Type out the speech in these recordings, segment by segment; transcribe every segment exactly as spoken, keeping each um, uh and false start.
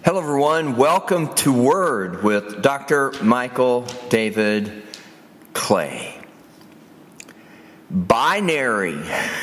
Hello, everyone. Welcome to Word with Doctor Michael David Clay. Binary,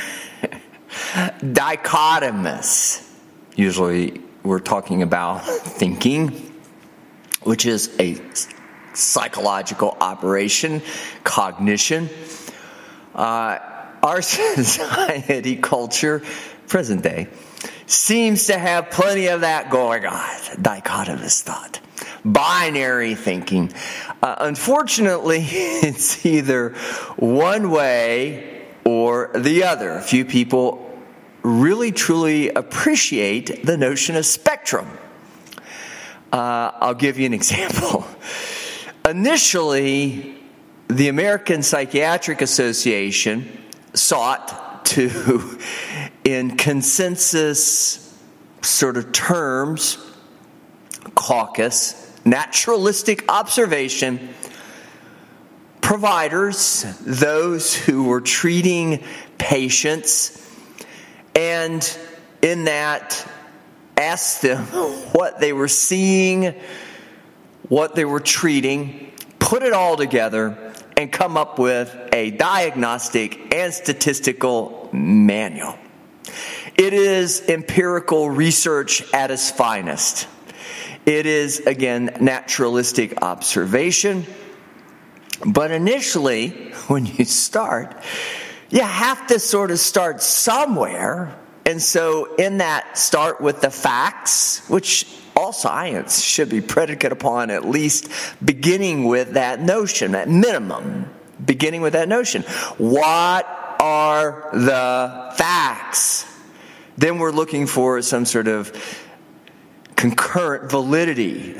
dichotomous. Usually we're talking about thinking, which is a psychological operation, cognition. Uh, our society, culture, present day, seems to have plenty of that going on. Dichotomous thought. Binary thinking. Uh, unfortunately, it's either one way or the other. Few people really truly appreciate the notion of spectrum. Uh, I'll give you an example. Initially, the American Psychiatric Association sought to, in consensus sort of terms, caucus, naturalistic observation, providers, those who were treating patients, and in that asked them what they were seeing, what they were treating, put it all together, and come up with a diagnostic and statistical manual. It is empirical research at its finest. It is, again, naturalistic observation. But initially, when you start, you have to sort of start somewhere. And so in that, start with the facts, which all science should be predicated upon at least beginning with that notion, at minimum, beginning with that notion. What are the facts? Then we're looking for some sort of concurrent validity.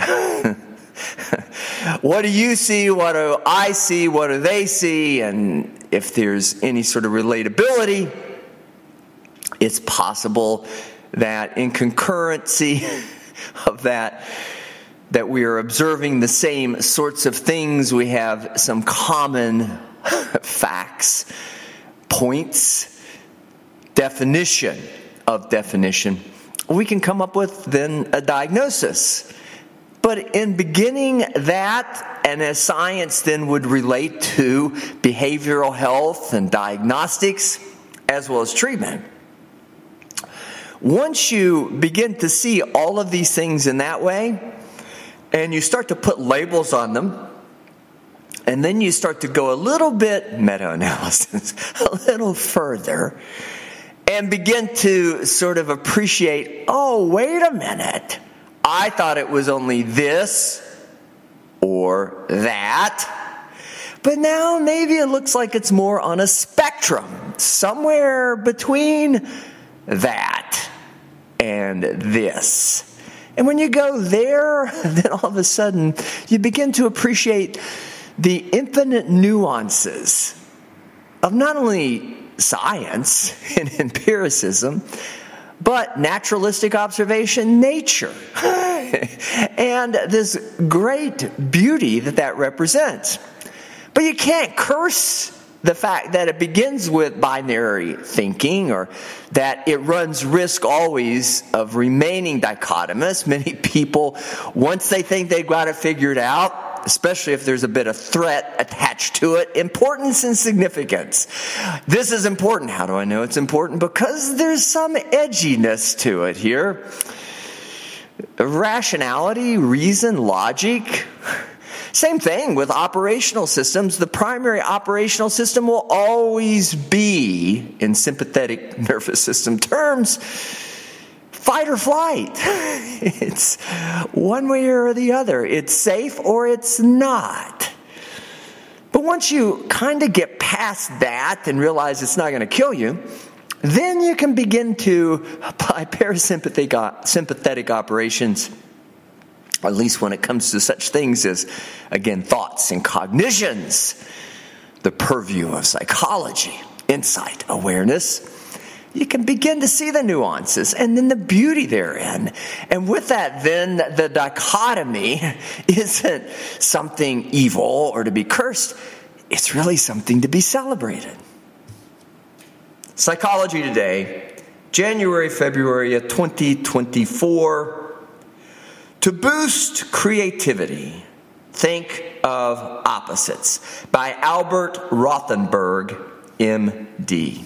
What do you see? What do I see? What do they see? And if there's any sort of relatability, it's possible that in concurrency of that, that we are observing the same sorts of things. We have some common facts, points, definition of definition. We can come up with then a diagnosis. But in beginning that, and as science then would relate to behavioral health and diagnostics, as well as treatment, once you begin to see all of these things in that way, and you start to put labels on them, and then you start to go a little bit meta-analysis, a little further, and begin to sort of appreciate, oh, wait a minute, I thought it was only this or that, but now maybe it looks like it's more on a spectrum, somewhere between that and this. And when you go there, then all of a sudden you begin to appreciate the infinite nuances of not only science and empiricism, but naturalistic observation, nature, and this great beauty that that represents. But you can't curse the fact that it begins with binary thinking, or that it runs risk always of remaining dichotomous. Many people, once they think they've got it figured out, especially if there's a bit of threat attached to it, importance and significance. This is important. How do I know it's important? Because there's some edginess to it here. Rationality, reason, logic. Same thing with operational systems. The primary operational system will always be, in sympathetic nervous system terms, fight or flight. It's one way or the other. It's safe or it's not. But once you kind of get past that and realize it's not going to kill you, then you can begin to apply parasympathetic sympathetic operations, at least when it comes to such things as, again, thoughts and cognitions, the purview of psychology, insight, awareness. You can begin to see the nuances and then the beauty therein. And with that, then the dichotomy isn't something evil or to be cursed. It's really something to be celebrated. Psychology Today, January, February of twenty twenty-four. To boost creativity, think of opposites by Albert Rothenberg, M D.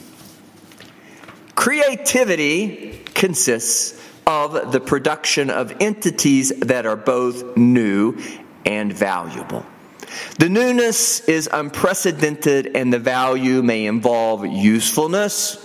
Creativity consists of the production of entities that are both new and valuable. The newness is unprecedented, and the value may involve usefulness,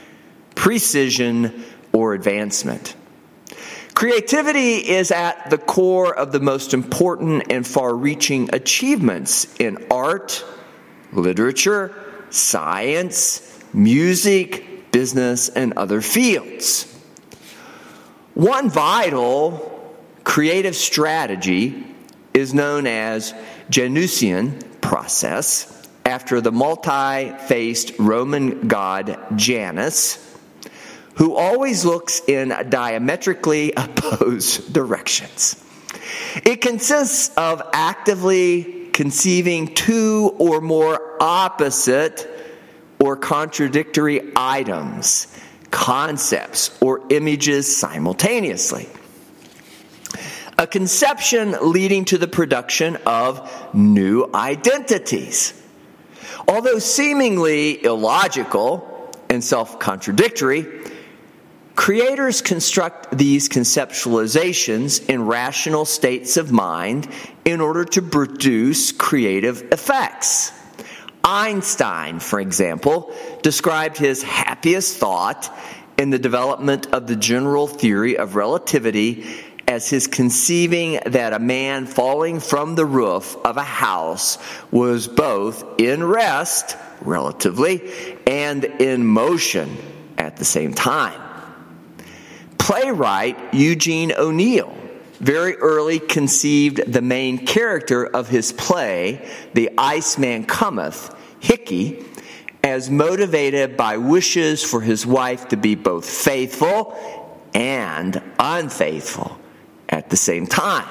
precision, or advancement. Creativity is at the core of the most important and far-reaching achievements in art, literature, science, music, business, and other fields. One vital creative strategy is known as Janussian process, after the multi-faced Roman god Janus, who always looks in diametrically opposed directions. It consists of actively conceiving two or more opposite or contradictory items, concepts, or images simultaneously. A conception leading to the production of new identities. Although seemingly illogical and self-contradictory, creators construct these conceptualizations in rational states of mind in order to produce creative effects. Einstein, for example, described his happiest thought in the development of the general theory of relativity as his conceiving that a man falling from the roof of a house was both in rest, relatively, and in motion at the same time. Playwright Eugene O'Neill very early conceived the main character of his play, The Iceman Cometh, Hickey, as motivated by wishes for his wife to be both faithful and unfaithful at the same time.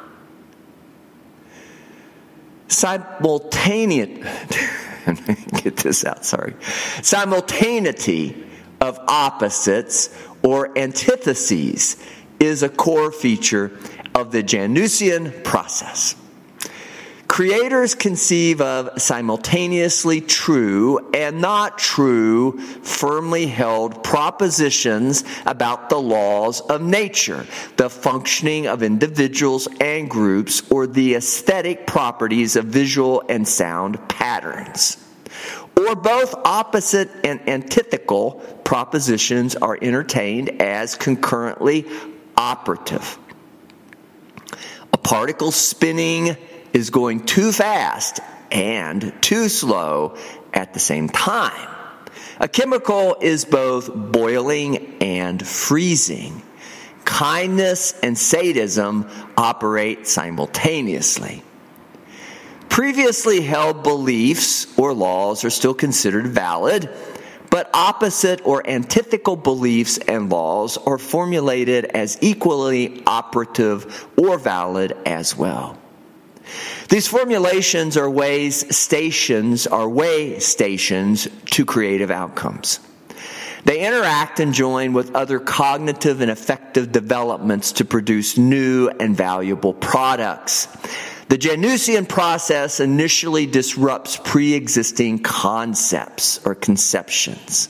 Simultaneous, get this out, sorry. Simultaneity of opposites or antitheses is a core feature of the Janussian process. Creators conceive of simultaneously true and not true, firmly held propositions about the laws of nature, the functioning of individuals and groups, or the aesthetic properties of visual and sound patterns. Or both opposite and antithetical propositions are entertained as concurrently operative. A particle spinning is going too fast and too slow at the same time. A chemical is both boiling and freezing. Kindness and sadism operate simultaneously. Previously held beliefs or laws are still considered valid, but opposite or antithetical beliefs and laws are formulated as equally operative or valid as well. These formulations are ways stations, are way stations to creative outcomes. They interact and join with other cognitive and affective developments to produce new and valuable products. The Janussian process initially disrupts pre-existing concepts or conceptions.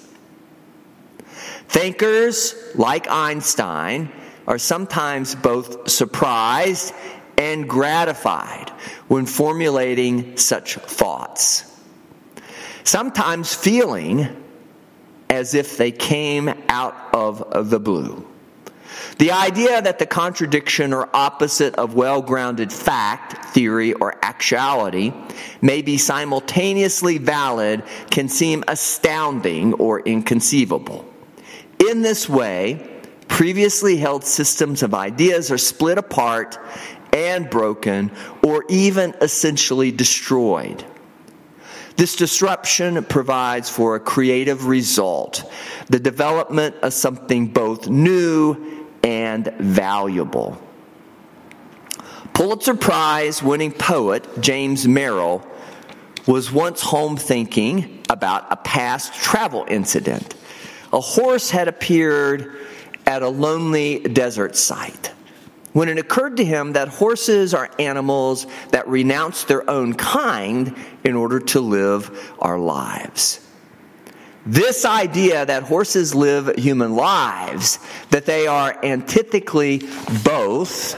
Thinkers, like Einstein, are sometimes both surprised and gratified when formulating such thoughts, sometimes feeling as if they came out of the blue. The idea that the contradiction or opposite of well-grounded fact, theory, or actuality may be simultaneously valid can seem astounding or inconceivable. In this way, previously held systems of ideas are split apart and broken, or even essentially destroyed. This disruption provides for a creative result, the development of something both new and valuable. Pulitzer Prize-winning poet James Merrill was once home thinking about a past travel incident. A horse had appeared at a lonely desert site. when it occurred to him that horses are animals that renounce their own kind in order to live our lives. This idea that horses live human lives, that they are antithecally both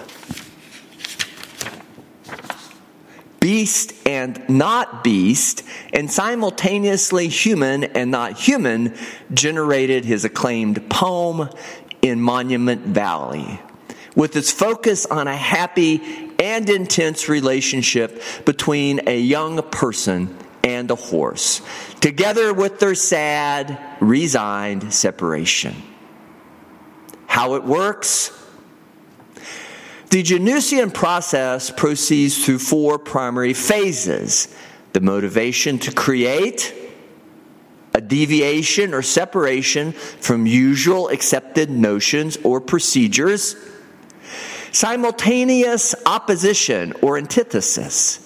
beast and not beast, and simultaneously human and not human, generated his acclaimed poem in Monument Valley, with its focus on a happy and intense relationship between a young person and a horse, together with their sad, resigned separation. How it works? The Janussian process proceeds through four primary phases: the motivation to create, a deviation or separation from usual accepted notions or procedures, simultaneous opposition or antithesis,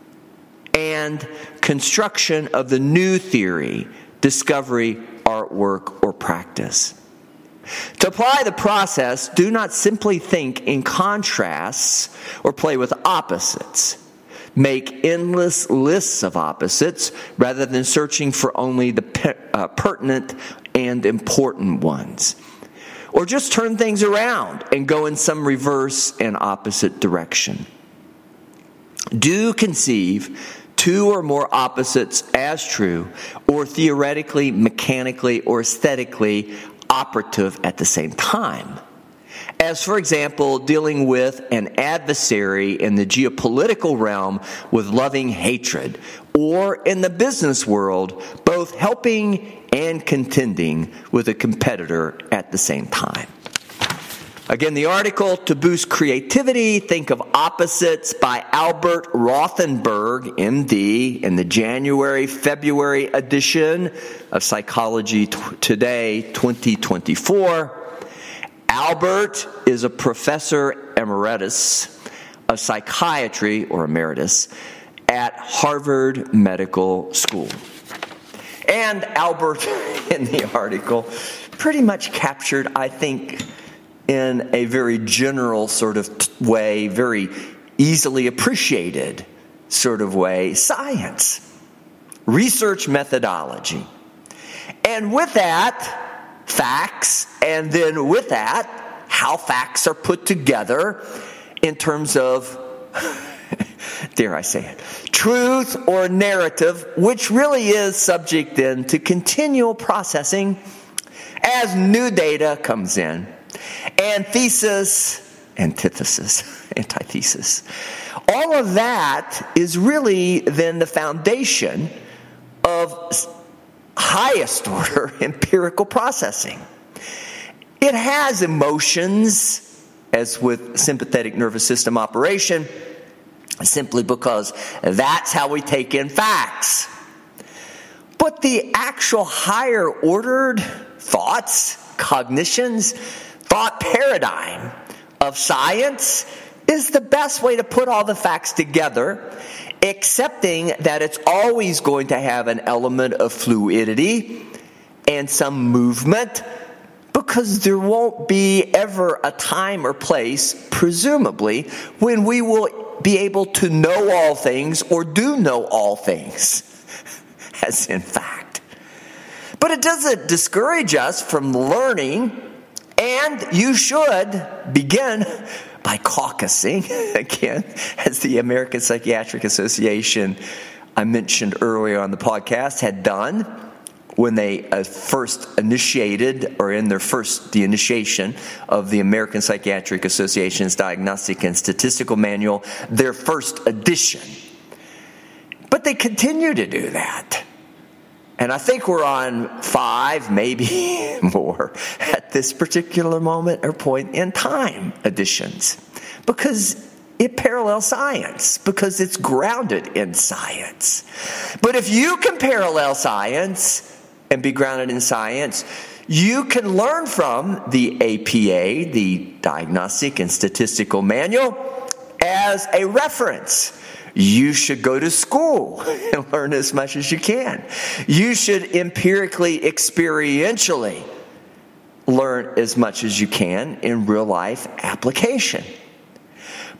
and construction of the new theory, discovery, artwork, or practice. To apply the process, do not simply think in contrasts or play with opposites. Make endless lists of opposites rather than searching for only the per- uh, pertinent and important ones. Or just turn things around and go in some reverse and opposite direction. Do conceive two or more opposites as true, or theoretically, mechanically, or aesthetically operative at the same time. As, for example, dealing with an adversary in the geopolitical realm with loving hatred, or in the business world, both helping and contending with a competitor at the same time. Again, the article, To Boost Creativity, Think of Opposites, by Albert Rothenberg, M D, in the January-February edition of Psychology Today twenty twenty-four. Albert is a professor emeritus of psychiatry, or emeritus, at Harvard Medical School. And Albert, in the article, pretty much captured, I think, in a very general sort of way, very easily appreciated sort of way, science, research methodology. And with that, facts, and then with that, how facts are put together in terms of, dare I say it, truth or narrative, which really is subject then to continual processing as new data comes in. And thesis, antithesis, antithesis. All of that is really then the foundation of highest order empirical processing. It has emotions, as with sympathetic nervous system operation, simply because that's how we take in facts. But the actual higher ordered thoughts, cognitions, thought paradigm of science is the best way to put all the facts together, accepting that it's always going to have an element of fluidity and some movement, because there won't be ever a time or place, presumably, when we will be able to know all things or do know all things, as in fact. But it doesn't discourage us from learning. And you should begin by caucusing, again, as the American Psychiatric Association, I mentioned earlier on the podcast, had done when they uh, first initiated, or in their first, the initiation of the American Psychiatric Association's Diagnostic and Statistical Manual, their first edition. But they continue to do that. And I think we're on five, maybe more, at this particular moment or point in time editions. Because it parallels science, because it's grounded in science. But if you can parallel science and be grounded in science, you can learn from the A P A, the Diagnostic and Statistical Manual, as a reference. You should go to school and learn as much as you can. You should empirically, experientially learn as much as you can in real life application.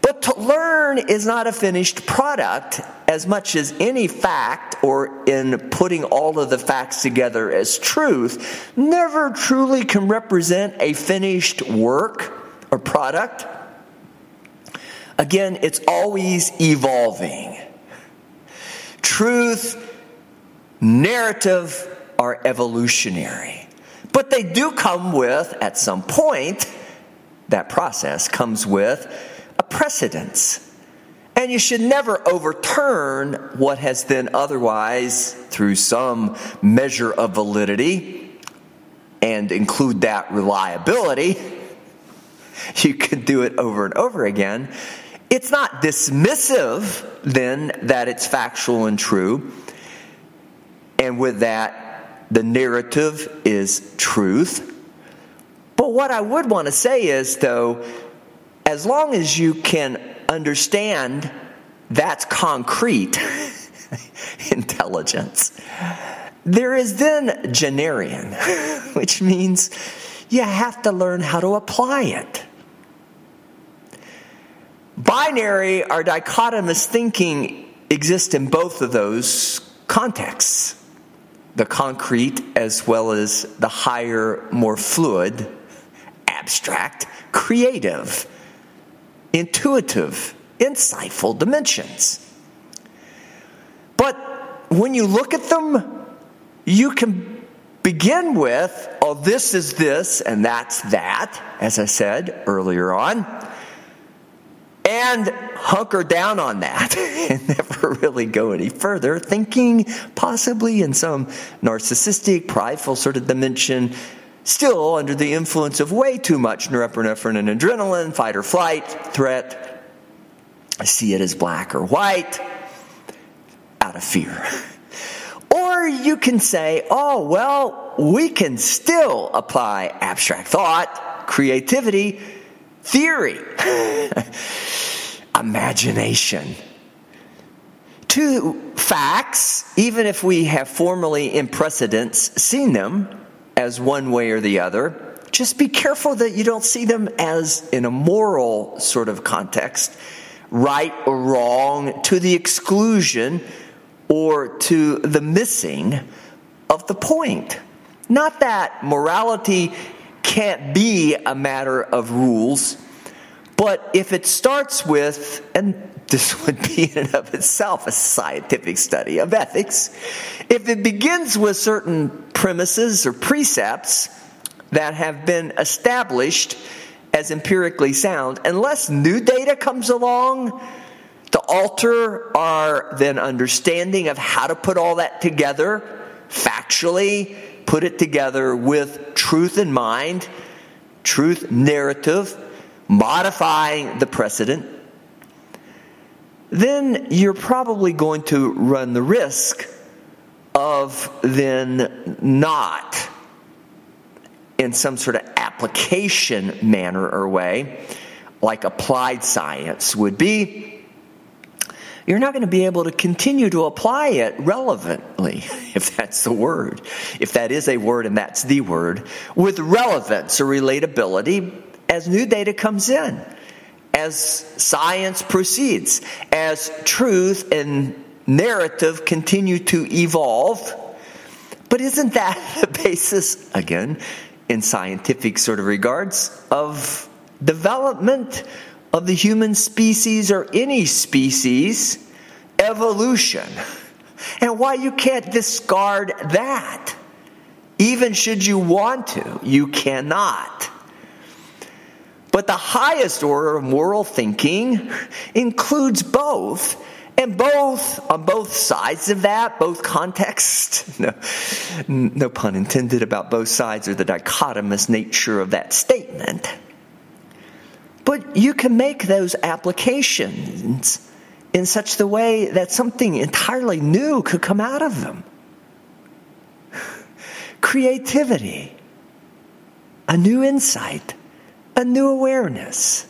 But to learn is not a finished product as much as any fact, or in putting all of the facts together as truth, never truly can represent a finished work or product. Again, it's always evolving. Truth, narrative are evolutionary. But they do come with, at some point, that process comes with a precedence. And you should never overturn what has been otherwise, through some measure of validity, and include that reliability. You can do it over and over again. It's not dismissive, then, that it's factual and true. And with that, the narrative is truth. But what I would want to say is, though, as long as you can understand that's concrete intelligence, there is then Generian, which means you have to learn how to apply it. Binary or dichotomous thinking exists in both of those contexts, the concrete as well as the higher, more fluid, abstract, creative, intuitive, insightful dimensions. But when you look at them, you can begin with, oh, this is this and that's that, as I said earlier on, and hunker down on that and never really go any further, thinking possibly in some narcissistic, prideful sort of dimension, still under the influence of way too much norepinephrine and adrenaline, fight or flight, threat. I see it as black or white, out of fear. Or you can say, oh, well, we can still apply abstract thought, creativity, theory, imagination to facts, even if we have formally in precedence seen them as one way or the other. Just be careful that you don't see them as, in a moral sort of context, right or wrong to the exclusion or to the missing of the point. Not that morality can't be a matter of rules, but if it starts with, and this would be in and of itself a scientific study of ethics, if it begins with certain premises or precepts that have been established as empirically sound, unless new data comes along to alter our then understanding of how to put all that together factually, put it together with truth in mind, truth narrative, modifying the precedent, then you're probably going to run the risk of then not, in some sort of application manner or way, like applied science would be, you're not going to be able to continue to apply it relevantly, if that's the word, if that is a word and that's the word, with relevance or relatability as new data comes in, as science proceeds, as truth and narrative continue to evolve. But isn't that the basis, again, in scientific sort of regards, of development of the human species or any species? Evolution. And why you can't discard that. Even should you want to, you cannot. But the highest order of moral thinking includes both. And both, on both sides of that, both contexts, no, no pun intended about both sides or the dichotomous nature of that statement. But you can make those applications in such the way that something entirely new could come out of them. Creativity, a new insight, a new awareness.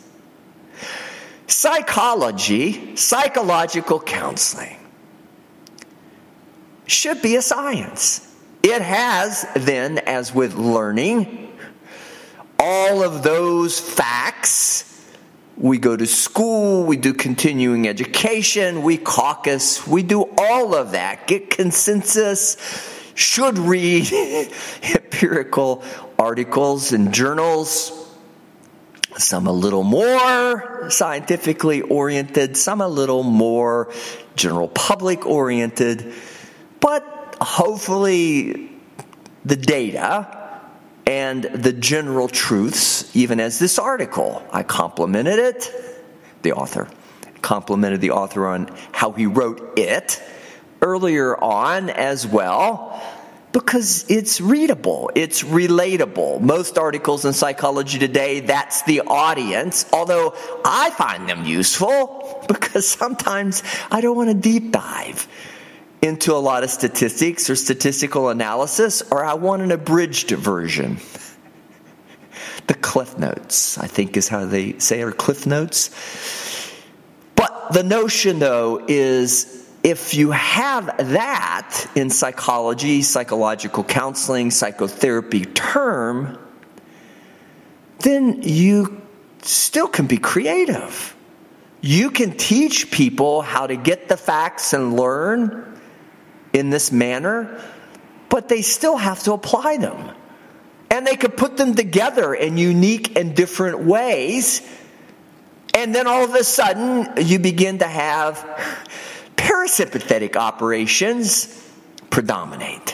Psychology, psychological counseling, should be a science. It has then, as with learning, all of those facts We go to school, we do continuing education, we caucus, we do all of that. Get consensus, should read empirical articles and journals, some a little more scientifically oriented, some a little more general public oriented, but hopefully the data and the general truths, even as this article. I complimented it, the author, complimented the author on how he wrote it earlier on as well, because it's readable, it's relatable. Most articles in psychology today, that's the audience, although I find them useful because sometimes I don't want to deep dive into a lot of statistics or statistical analysis, or I want an abridged version. The Cliff Notes, I think is how they say it, or Cliff Notes. But the notion, though, is if you have that in psychology, psychological counseling, psychotherapy term, then you still can be creative. You can teach people how to get the facts and learn in this manner, but they still have to apply them. And they could put them together in unique and different ways. And then all of a sudden, you begin to have parasympathetic operations predominate.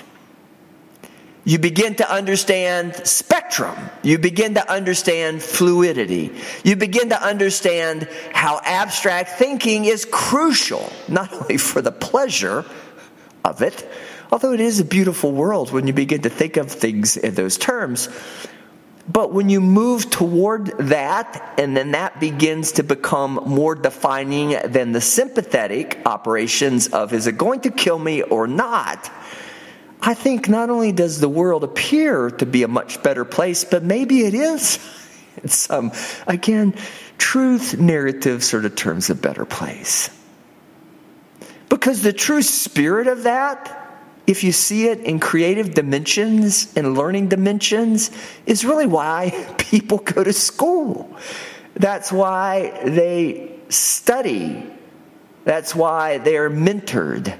You begin to understand spectrum. You begin to understand fluidity. You begin to understand how abstract thinking is crucial, not only for the pleasure of it, although it is a beautiful world when you begin to think of things in those terms. But when you move toward that, and then that begins to become more defining than the sympathetic operations of, is it going to kill me or not? I think not only does the world appear to be a much better place, but maybe it is, in some, again, truth narrative sort of terms, a better place. Because the true spirit of that, if you see it in creative dimensions and learning dimensions, is really why people go to school. That's why they study. That's why they are mentored.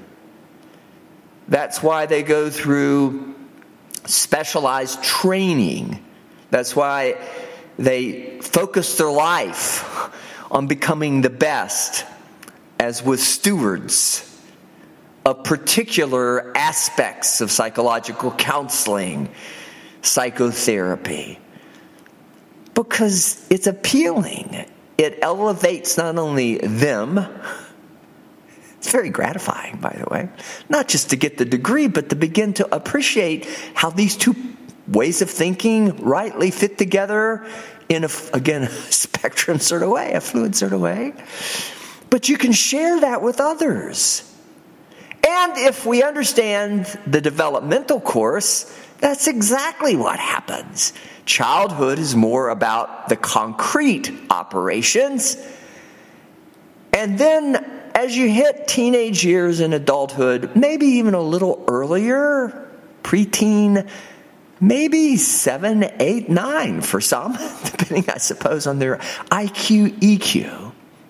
That's why they go through specialized training. That's why they focus their life on becoming the best, as with stewards of particular aspects of psychological counseling, psychotherapy. Because it's appealing. It elevates not only them, it's very gratifying, by the way, not just to get the degree, but to begin to appreciate how these two ways of thinking rightly fit together in, a, again, a spectrum sort of way, a fluid sort of way. But you can share that with others. And if we understand the developmental course, that's exactly what happens. Childhood is more about the concrete operations. And then as you hit teenage years and adulthood, maybe even a little earlier, preteen, maybe seven, eight, nine for some, depending, I suppose, on their I Q, E Q.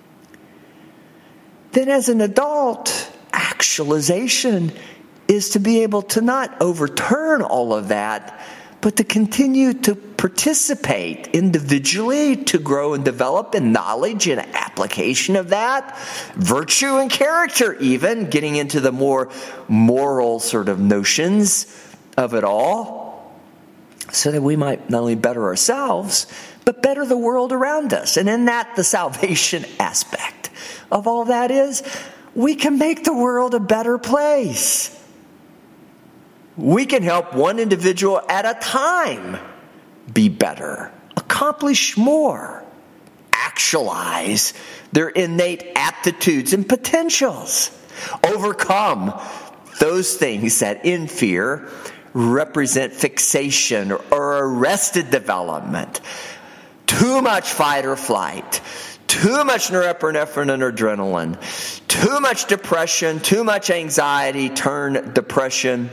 Then as an adult, actualization is to be able to not overturn all of that, but to continue to participate individually, to grow and develop in knowledge and application of that, virtue and character even, getting into the more moral sort of notions of it all, so that we might not only better ourselves, but better the world around us. And in that, the salvation aspect of all that is, we can make the world a better place. We can help one individual at a time be better, accomplish more, actualize their innate aptitudes and potentials, overcome those things that in fear represent fixation or arrested development, too much fight or flight, too much norepinephrine and adrenaline, too much depression, too much anxiety, turn depression.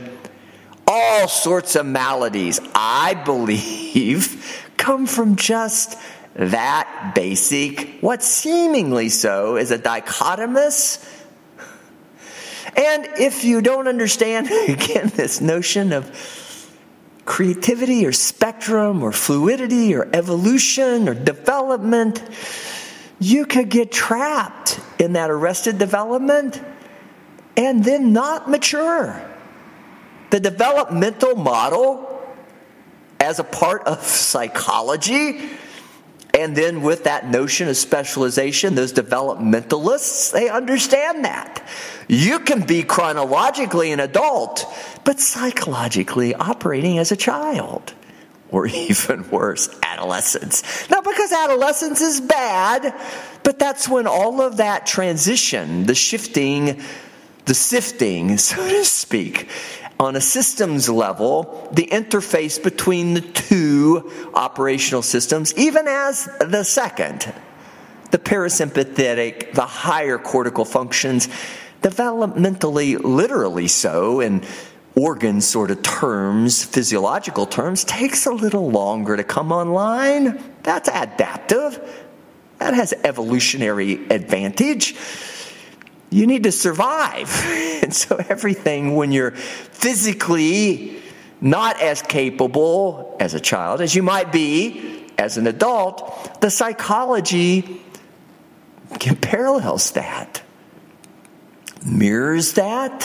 All sorts of maladies, I believe, come from just that basic, what seemingly so is a dichotomous. And if you don't understand, again, this notion of creativity or spectrum or fluidity or evolution or development, you could get trapped in that arrested development and then not mature. The developmental model as a part of psychology, and then with that notion of specialization, those developmentalists, they understand that. You can be chronologically an adult, but psychologically operating as a child. Or even worse, adolescence. Not because adolescence is bad, but that's when all of that transition, the shifting, the sifting, so to speak, on a systems level, the interface between the two operational systems, even as the second, the parasympathetic, the higher cortical functions, developmentally, literally so, in organ sort of terms, physiological terms, takes a little longer to come online. That's adaptive. That has evolutionary advantage. You need to survive. And so everything, when you're physically not as capable as a child as you might be as an adult, the psychology can parallels that, mirrors that,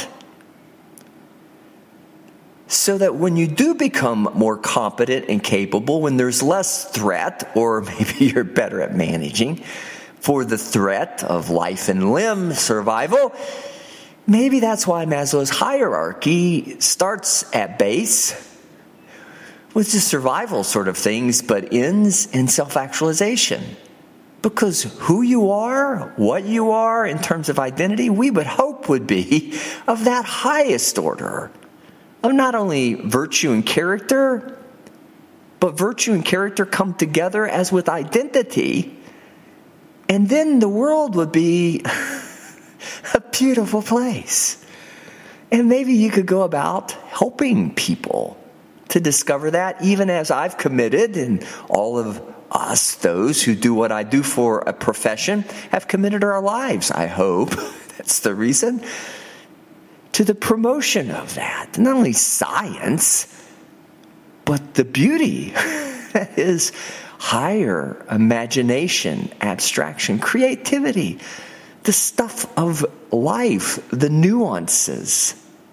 so that when you do become more competent and capable, when there's less threat, or maybe you're better at managing for the threat of life and limb survival, maybe that's why Maslow's hierarchy starts at base with the survival sort of things, but ends in self-actualization. Because who you are, what you are in terms of identity, we would hope would be of that highest order. Of not only virtue and character, but virtue and character come together as with identity. And then the world would be a beautiful place. And maybe you could go about helping people to discover that, even as I've committed, and all of us, those who do what I do for a profession, have committed our lives, I hope. That's the reason. To the promotion of that. Not only science, but the beauty that is higher imagination, abstraction, creativity, the stuff of life, the nuances.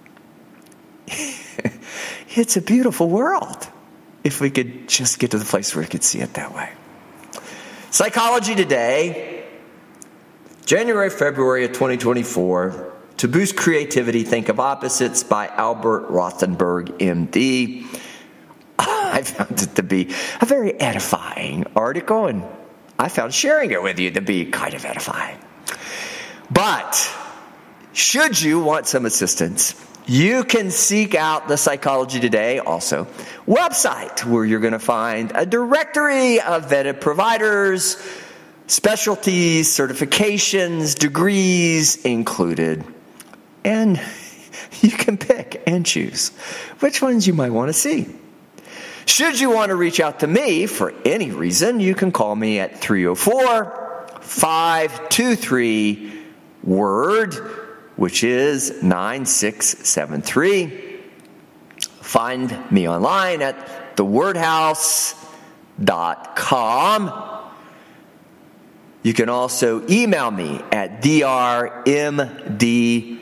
It's a beautiful world if we could just get to the place where we could see it that way. Psychology Today, January, February of twenty twenty-four. To Boost Creativity, Think of Opposites by Albert Rothenberg, M D. I found it to be a very edifying article, and I found sharing it with you to be kind of edifying. But should you want some assistance, you can seek out the Psychology Today also website, where you're going to find a directory of vetted providers, specialties, certifications, degrees included. And you can pick and choose which ones you might want to see. Should you want to reach out to me for any reason, you can call me at three oh four, five two three, WORD, which is nine six seven three. Find me online at the word house dot com. You can also email me at drmdclay,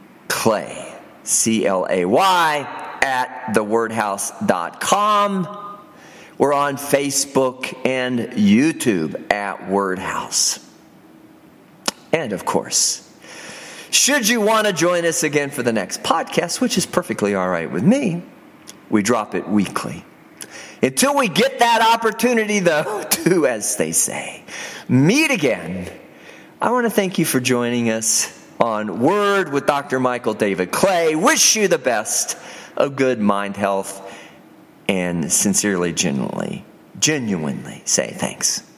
C L A Y, at the word house dot com. We're on Facebook and YouTube at Word House. And of course, should you want to join us again for the next podcast, which is perfectly all right with me, we drop it weekly. Until we get that opportunity, though, to, as they say, meet again, I want to thank you for joining us on Word with Doctor Michael David Clay. Wish you the best of good mind health, and sincerely, genuinely, genuinely say thanks.